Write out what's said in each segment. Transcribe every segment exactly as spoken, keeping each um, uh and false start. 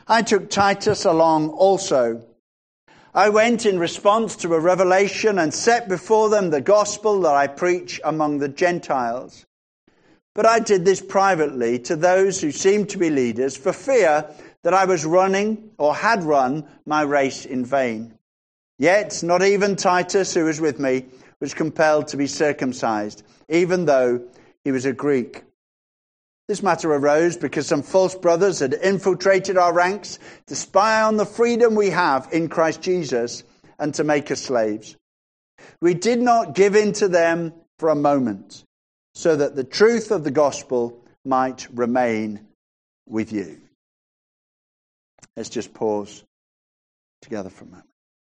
I took Titus along also. I went in response to a revelation and set before them the gospel that I preach among the Gentiles. But I did this privately to those who seemed to be leaders, for fear that I was running or had run my race in vain. Yet not even Titus, who was with me, was compelled to be circumcised, even though he was a Greek. This matter arose because some false brothers had infiltrated our ranks to spy on the freedom we have in Christ Jesus and to make us slaves. We did not give in to them for a moment, so that the truth of the gospel might remain with you. Let's just pause together for a moment.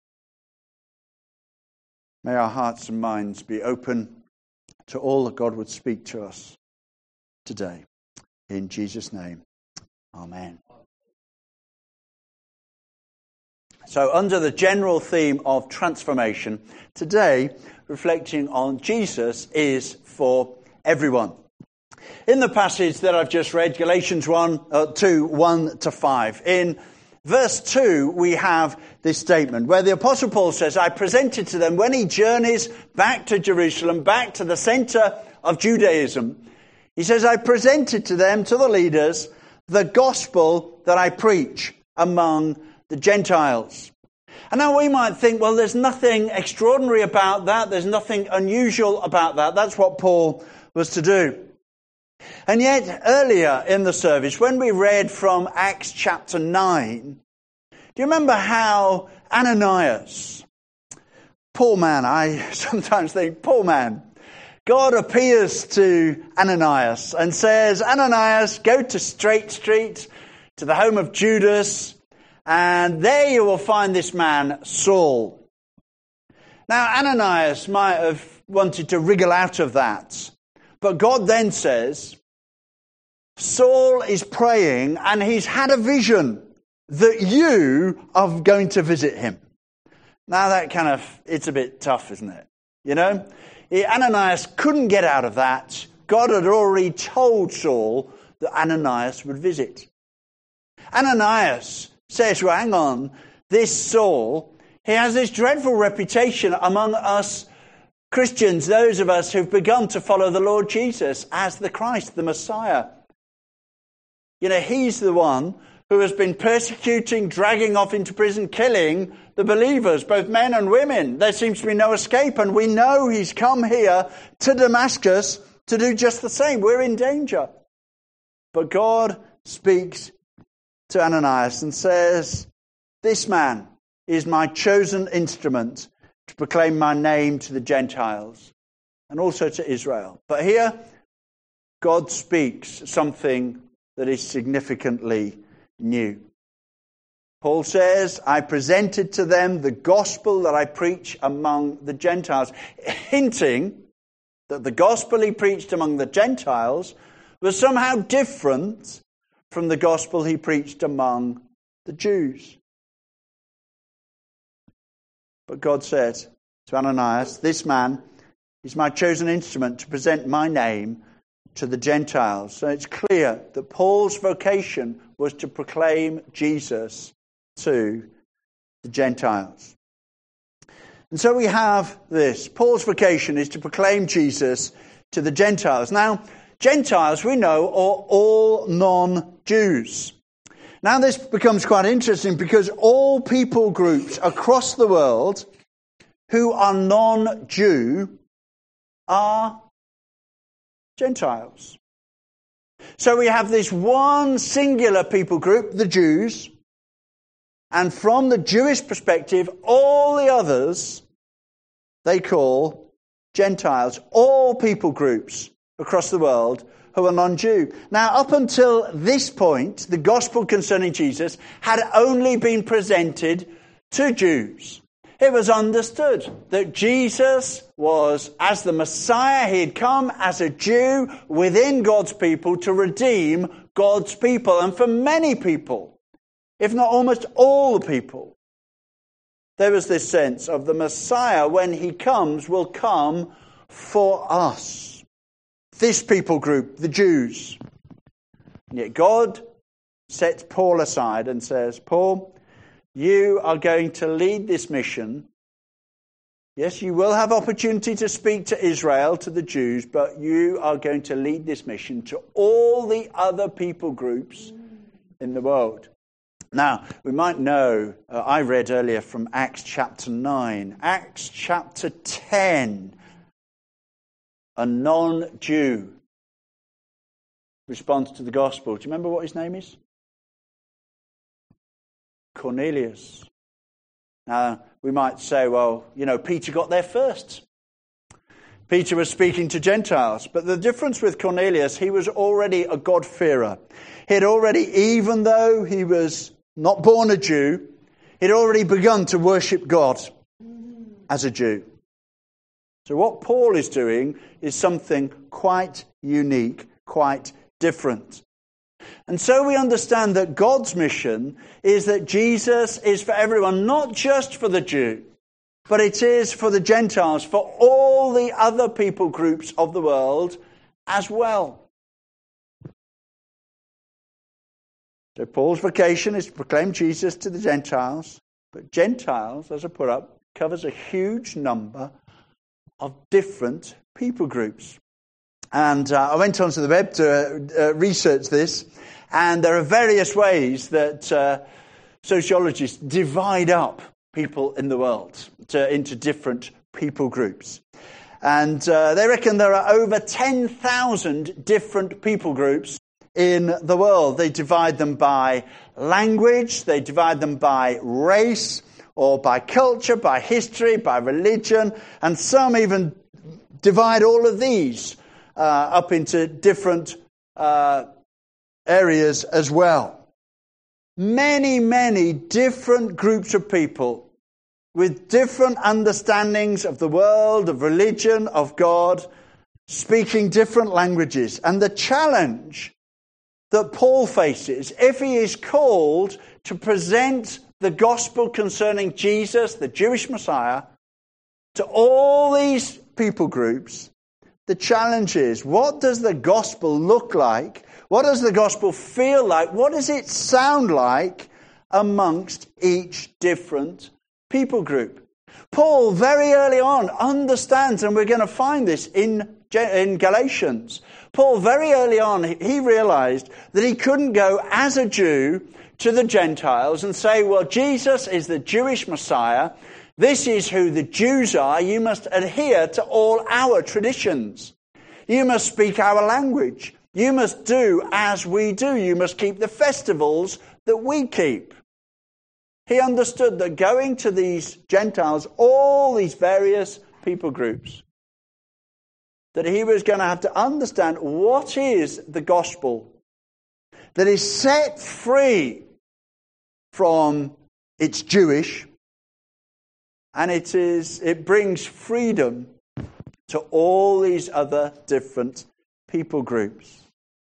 May our hearts and minds be open to all that God would speak to us today. In Jesus' name, amen. So under the general theme of transformation, today, reflecting on Jesus is for everyone. In the passage that I've just read, Galatians one, uh, two, one to five, in verse two, we have this statement where the Apostle Paul says, I presented to them when he journeys back to Jerusalem, back to the center of Judaism. He says, I presented to them, to the leaders, the gospel that I preach among the Gentiles. And now we might think, well, there's nothing extraordinary about that. There's nothing unusual about that. That's what Paul was to do. And yet, earlier in the service, when we read from Acts chapter nine, do you remember how Ananias, poor man, I sometimes think, poor man, God appears to Ananias and says, Ananias, go to Straight Street, to the home of Judas, and there you will find this man, Saul. Now, Ananias might have wanted to wriggle out of that, but God then says, Saul is praying and he's had a vision that you are going to visit him. Now that kind of, it's a bit tough, isn't it? You know? Ananias couldn't get out of that. God had already told Saul that Ananias would visit. Ananias says, well, hang on, this Saul, he has this dreadful reputation among us Christians, those of us who've begun to follow the Lord Jesus as the Christ, the Messiah. You know, he's the one who has been persecuting, dragging off into prison, killing the believers, both men and women. There seems to be no escape, and we know he's come here to Damascus to do just the same. We're in danger. But God speaks to Ananias and says, this man is my chosen instrument to proclaim my name to the Gentiles and also to Israel. But here, God speaks something that is significantly new. Paul says, I presented to them the gospel that I preach among the Gentiles, hinting that the gospel he preached among the Gentiles was somehow different from the gospel he preached among the Jews. But God said to Ananias, this man is my chosen instrument to present my name to the Gentiles. So it's clear that Paul's vocation was to proclaim Jesus to the Gentiles. And so we have this. Paul's vocation is to proclaim Jesus to the Gentiles. Now, Gentiles, we know, are all non-Jews. Now this becomes quite interesting because all people groups across the world who are non-Jew are Gentiles. So we have this one singular people group, the Jews, and from the Jewish perspective, all the others they call Gentiles, all people groups across the world who are non-Jew. Now, up until this point, the gospel concerning Jesus had only been presented to Jews. It was understood that Jesus was, as the Messiah, he had come as a Jew within God's people to redeem God's people. And for many people, if not almost all the people, there was this sense of the Messiah, when he comes, will come for us. This people group, the Jews. And yet God sets Paul aside and says, Paul, you are going to lead this mission. Yes, you will have opportunity to speak to Israel, to the Jews, but you are going to lead this mission to all the other people groups in the world. Now, we might know, uh, I read earlier from Acts chapter nine, Acts chapter ten, a non-Jew responds to the gospel. Do you remember what his name is? Cornelius. Now, we might say, well, you know, Peter got there first. Peter was speaking to Gentiles. But the difference with Cornelius, he was already a God-fearer. He had already, even though he was not born a Jew, he'd already begun to worship God as a Jew. So what Paul is doing is something quite unique, quite different. And so we understand that God's mission is that Jesus is for everyone, not just for the Jew, but it is for the Gentiles, for all the other people groups of the world as well. So Paul's vocation is to proclaim Jesus to the Gentiles, but Gentiles, as I put up, covers a huge number of different people groups. And uh, I went onto the web to uh, research this, and there are various ways that uh, sociologists divide up people in the world to, into different people groups. And uh, they reckon there are over ten thousand different people groups in the world. They divide them by language, they divide them by race, or by culture, by history, by religion, and some even divide all of these uh, up into different uh, areas as well. Many, many different groups of people with different understandings of the world, of religion, of God, speaking different languages. And the challenge that Paul faces, if he is called to present the gospel concerning Jesus, the Jewish Messiah, to all these people groups, the challenge is, what does the gospel look like? What does the gospel feel like? What does it sound like amongst each different people group? Paul, very early on, understands, and we're going to find this in, in Galatians. Paul, very early on, he realized that he couldn't go as a Jew to the Gentiles and say, well, Jesus is the Jewish Messiah. This is who the Jews are. You must adhere to all our traditions. You must speak our language. You must do as we do. You must keep the festivals that we keep. He understood that going to these Gentiles, all these various people groups, that he was going to have to understand what is the gospel that is set free from its Jewish, and it is it brings freedom to all these other different people groups.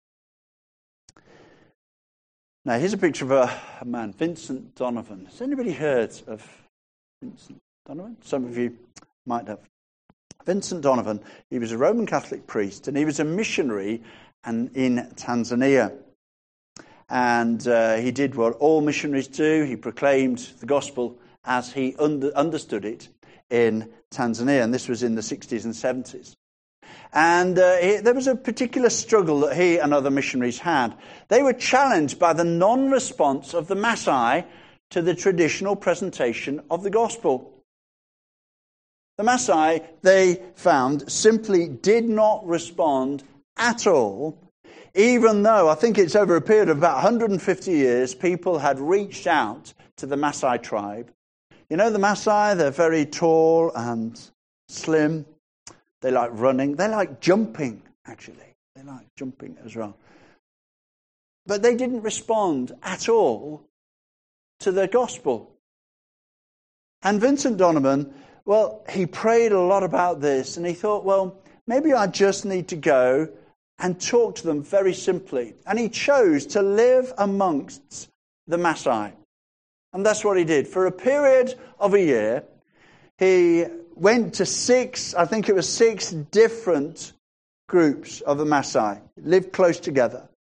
Now, here's a picture of a, a man, Vincent Donovan. Has anybody heard of Vincent Donovan? Some of you might have. Vincent Donovan, he was a Roman Catholic priest, and he was a missionary and in Tanzania. And uh, he did what all missionaries do. He proclaimed the gospel as he under, understood it in Tanzania. And this was in the sixties and seventies. And uh, he, there was a particular struggle that he and other missionaries had. They were challenged by the non-response of the Maasai to the traditional presentation of the gospel. The Maasai, they found, simply did not respond at all, even though, I think it's over a period of about one hundred fifty years, people had reached out to the Maasai tribe. You know the Maasai, they're very tall and slim. They like running. They like jumping, actually. They like jumping as well. But they didn't respond at all to the gospel. And Vincent Donovan, well, he prayed a lot about this, and he thought, well, maybe I just need to go and talk to them very simply. And he chose to live amongst the Maasai. And that's what he did. For a period of a year, he went to six, I think it was six different groups of the Maasai, lived close together.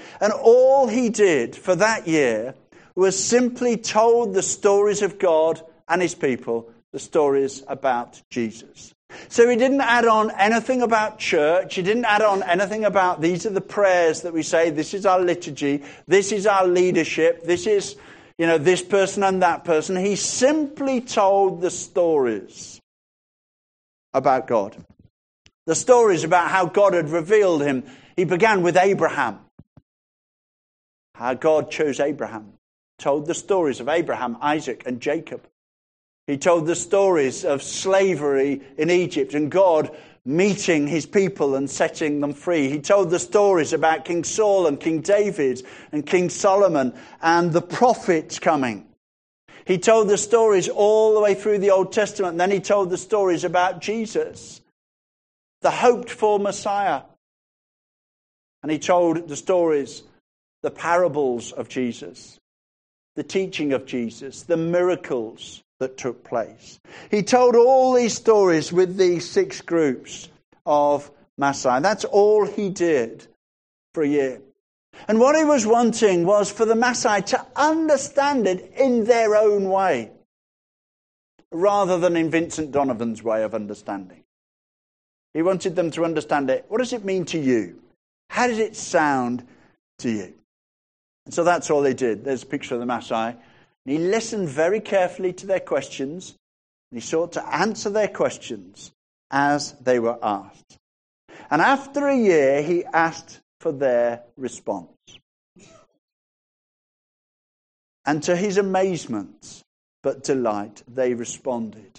And all he did for that year was simply told the stories of God and his people, the stories about Jesus. So he didn't add on anything about church. He didn't add on anything about these are the prayers that we say, this is our liturgy, this is our leadership, this is, you know, this person and that person. He simply told the stories about God. The stories about how God had revealed him. He began with Abraham. How God chose Abraham. Told the stories of Abraham, Isaac, and Jacob. He told the stories of slavery in Egypt and God meeting his people and setting them free. He told the stories about King Saul and King David and King Solomon and the prophets coming. He told the stories all the way through the Old Testament. And then he told the stories about Jesus, the hoped-for Messiah. And he told the stories, the parables of Jesus, the teaching of Jesus, the miracles that took place. He told all these stories with these six groups of Massai. That's all he did for a year. And what he was wanting was for the Massai to understand it in their own way, rather than in Vincent Donovan's way of understanding. He wanted them to understand it. What does it mean to you? How does it sound to you? And so that's all they did. There's a picture of the Massai. And he listened very carefully to their questions. And he sought to answer their questions as they were asked. And after a year, he asked for their response. And to his amazement, but delight, they responded.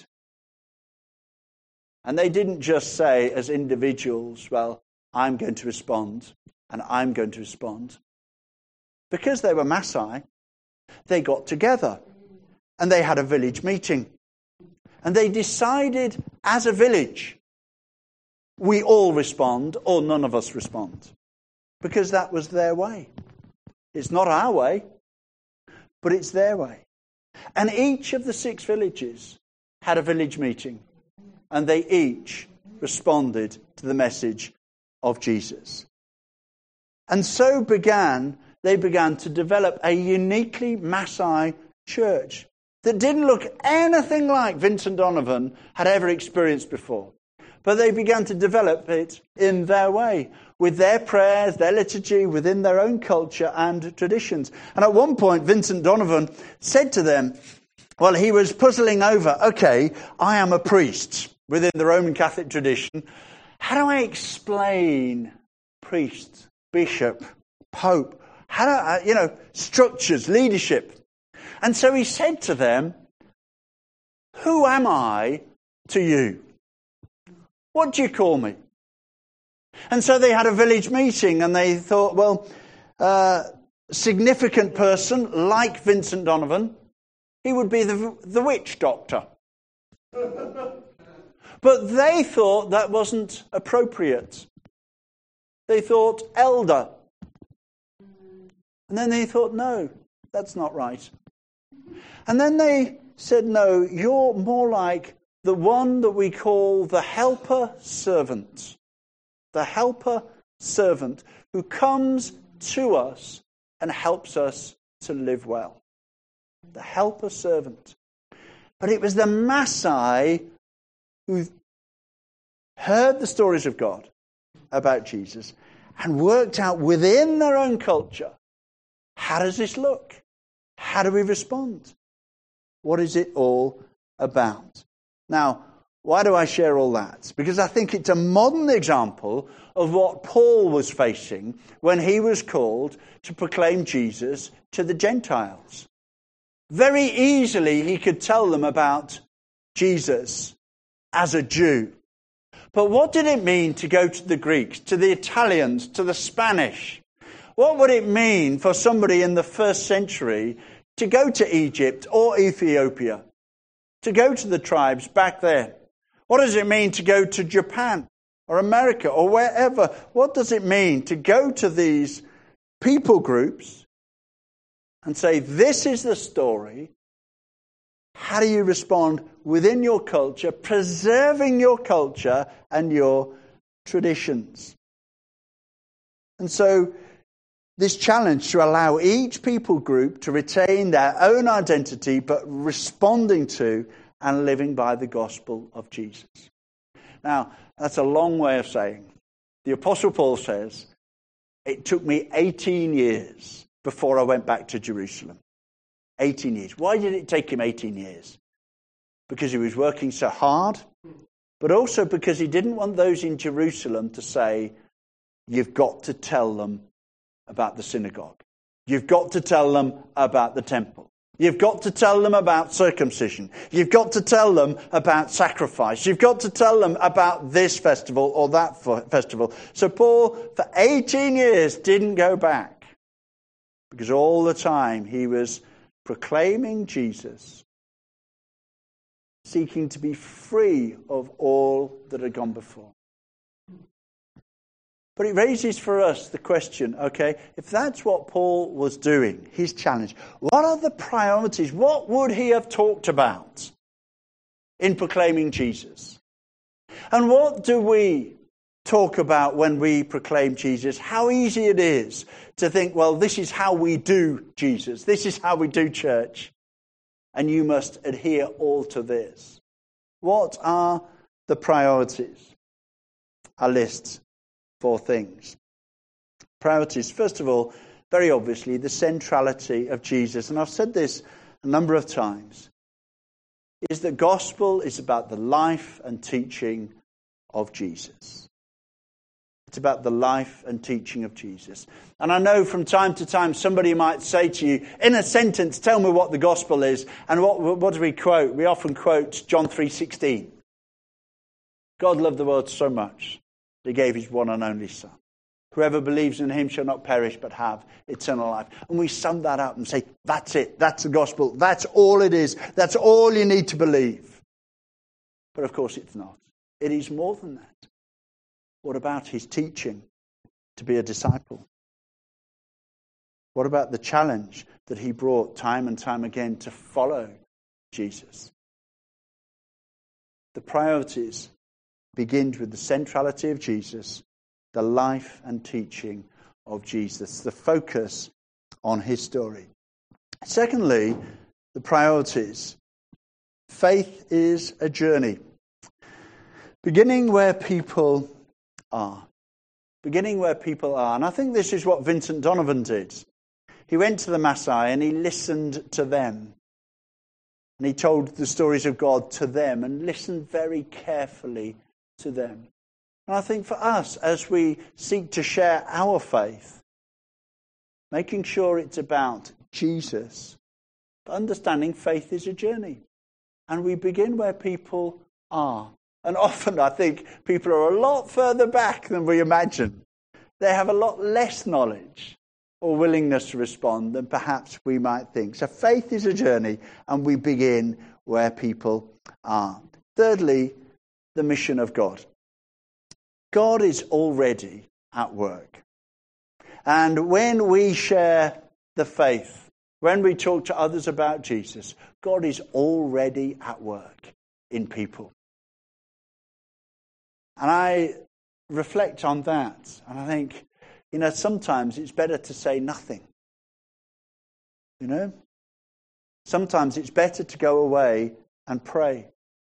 And they didn't just say as individuals, well, I'm going to respond, and I'm going to respond. Because they were Massai, they got together, and they had a village meeting. And they decided as a village, we all respond, or none of us respond. Because that was their way. It's not our way, but it's their way. And each of the six villages had a village meeting. And they each responded to the message of Jesus. And so began, they began to develop a uniquely Massai church that didn't look anything like Vincent Donovan had ever experienced before. But they began to develop it in their way, with their prayers, their liturgy, within their own culture and traditions. And at one point, Vincent Donovan said to them, well, he was puzzling over, okay, I am a priest within the Roman Catholic tradition. How do I explain priest, bishop, pope? How do I, you know, structures, leadership? And so he said to them, who am I to you? What do you call me? And so they had a village meeting and they thought, well, uh, significant person like Vincent Donovan, he would be the, the witch doctor. But they thought that wasn't appropriate. They thought elder. And then they thought, no, that's not right. And then they said, no, you're more like the one that we call the helper servant. The helper servant who comes to us and helps us to live well. The helper servant. But it was the Massai who heard the stories of God about Jesus and worked out within their own culture, how does this look? How do we respond? What is it all about? Now, why do I share all that? Because I think it's a modern example of what Paul was facing when he was called to proclaim Jesus to the Gentiles. Very easily he could tell them about Jesus as a Jew. But what did it mean to go to the Greeks, to the Italians, to the Spanish? What would it mean for somebody in the first century to go to Egypt or Ethiopia? To go to the tribes back there? What does it mean to go to Japan or America or wherever? What does it mean to go to these people groups and say, this is the story? How do you respond within your culture, preserving your culture and your traditions? And so this challenge to allow each people group to retain their own identity, but responding to and living by the gospel of Jesus. Now, that's a long way of saying. The Apostle Paul says, it took me eighteen years before I went back to Jerusalem. eighteen years. Why did it take him eighteen years? Because he was working so hard, but also because he didn't want those in Jerusalem to say, you've got to tell them about the synagogue. You've got to tell them about the temple. You've got to tell them about circumcision. You've got to tell them about sacrifice. You've got to tell them about this festival or that festival. So Paul, for eighteen years, didn't go back. Because all the time he was proclaiming Jesus, seeking to be free of all that had gone before. But it raises for us the question, okay, if that's what Paul was doing, his challenge, what are the priorities? What would he have talked about in proclaiming Jesus? And what do we talk about when we proclaim Jesus? How easy it is to think, well, this is how we do Jesus. This is how we do church. And you must adhere all to this. What are the priorities? A list. Four things. Priorities. First of all, very obviously, the centrality of Jesus. And I've said this a number of times. Is the gospel is about the life and teaching of Jesus. It's about the life and teaching of Jesus. And I know from time to time somebody might say to you, in a sentence, tell me what the gospel is. And what, what do we quote? We often quote John three sixteen. God loved the world so much, he gave his one and only Son. Whoever believes in him shall not perish but have eternal life. And we sum that up and say, that's it. That's the gospel. That's all it is. That's all you need to believe. But of course it's not. It is more than that. What about his teaching to be a disciple? What about the challenge that he brought time and time again to follow Jesus? The priorities begins with the centrality of Jesus, the life and teaching of Jesus, the focus on his story. Secondly, the priorities. Faith is a journey. Beginning where people are. Beginning where people are. And I think this is what Vincent Donovan did. He went to the Maasai and he listened to them. And he told the stories of God to them and listened very carefully to them. And I think for us, as we seek to share our faith, making sure it's about Jesus, but understanding faith is a journey. And we begin where people are. And often I think people are a lot further back than we imagine. They have a lot less knowledge or willingness to respond than perhaps we might think. So faith is a journey, and we begin where people are. Thirdly, the mission of God. God is already at work. And when we share the faith, when we talk to others about Jesus, God is already at work in people. And I reflect on that, and I think, you know, sometimes it's better to say nothing. You know? Sometimes it's better to go away and pray.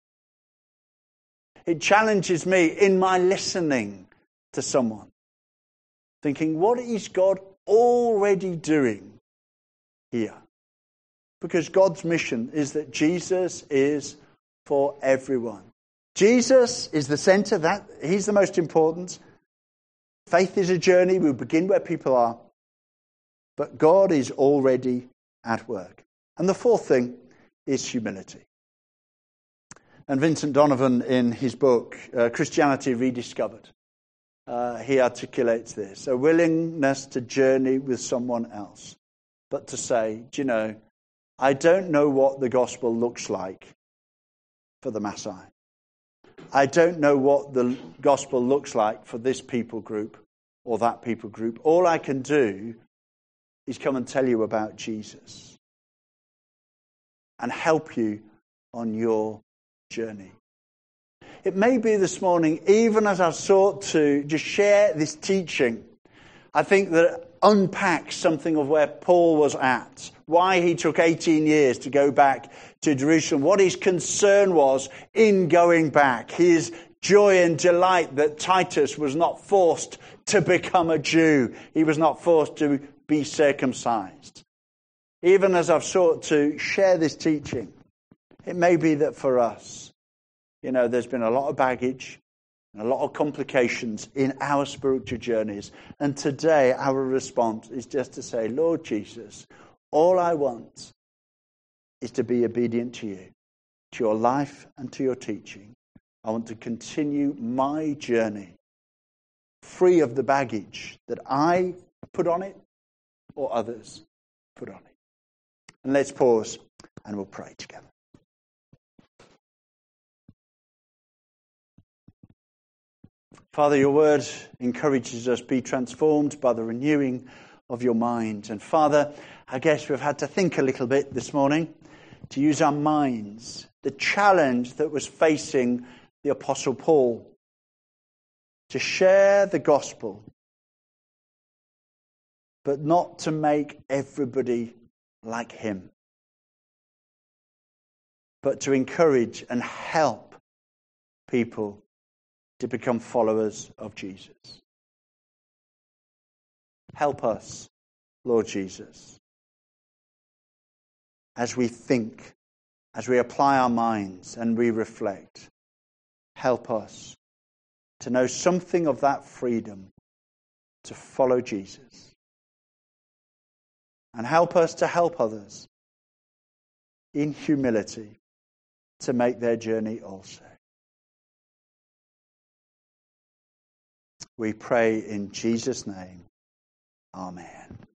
It challenges me in my listening to someone, thinking, what is God already doing here? Because God's mission is that Jesus is for everyone. Jesus is the center. That he's the most important. Faith is a journey. We begin where people are. But God is already at work. And the fourth thing is humility. And Vincent Donovan, in his book, uh, Christianity Rediscovered, uh, he articulates this. A willingness to journey with someone else, but to say, do you know, I don't know what the gospel looks like for the Maasai. I don't know what the gospel looks like for this people group or that people group. All I can do is come and tell you about Jesus and help you on your journey. It may be this morning, even as I've sought to just share this teaching, I think that unpack something of where Paul was at, why he took eighteen years to go back to Jerusalem, what his concern was in going back, his joy and delight that Titus was not forced to become a Jew. He was not forced to be circumcised. Even as I've sought to share this teaching, it may be that for us, you know, there's been a lot of baggage and a lot of complications in our spiritual journeys. And today our response is just to say, Lord Jesus, all I want is to be obedient to you, to your life and to your teaching. I want to continue my journey free of the baggage that I put on it or others put on it. And let's pause and we'll pray together. Father, your word encourages us, be transformed by the renewing of your mind. And Father, I guess we've had to think a little bit this morning, to use our minds. The challenge that was facing the Apostle Paul to share the gospel, but not to make everybody like him, but to encourage and help people to become followers of Jesus. Help us, Lord Jesus, as we think, as we apply our minds and we reflect. Help us to know something of that freedom to follow Jesus. And help us to help others in humility to make their journey also. We pray in Jesus' name. Amen.